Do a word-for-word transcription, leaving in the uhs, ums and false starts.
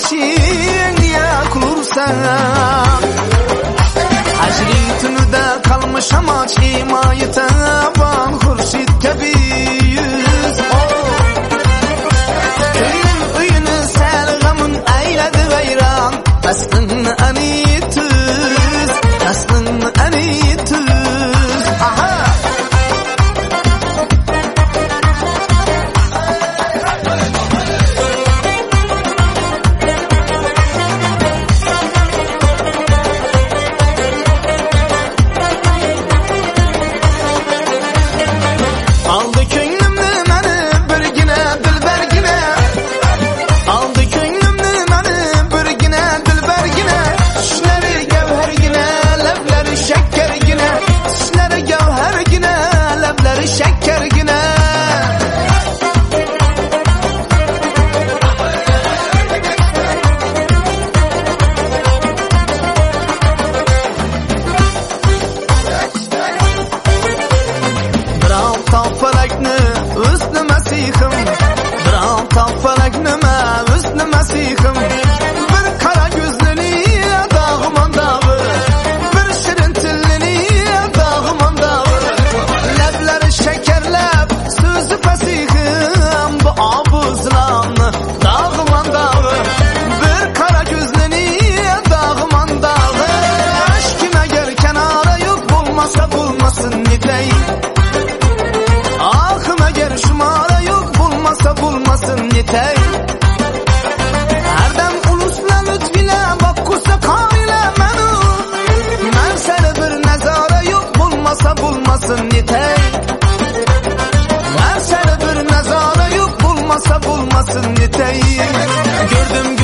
için niye kurursan? Hacri tünüde kalmış amaç himayı taban hurşit gibi yüz. Köyün uyunu sel gamın eyledi gayran, aslını ani tüz, aslını ani tüz. Aha! Aldı könlümnü məni birginə dilberginə, aldı könlümnü məni birginə dilberginə, düşləri gevherginə, ləbləri şəkərginə, düşləri gevherginə, ləbləri şəkərginə. Tafarakni üstü mesihim, dram tafarakni me üstü mesihim. Bir kara gözleni dağıman dağı, bir şirin tillini dağıman dağı. Lebleri şekerlep sözü pesihim, bu abuzlanı dağıman dağı. Bir kara gözleni dağıman dağı. Aşkime gel kenara yok bulmasa bulmasın nitey. Ahım eğer şumara yok bulmasa bulmasın yeter. Erdem ulusla lütfile bak kusa kamile menu. Men seni bir nezara yok bulmasa bulmasın yeter. Men seni bir nezara yok bulmasa bulmasın yeter. Gördüm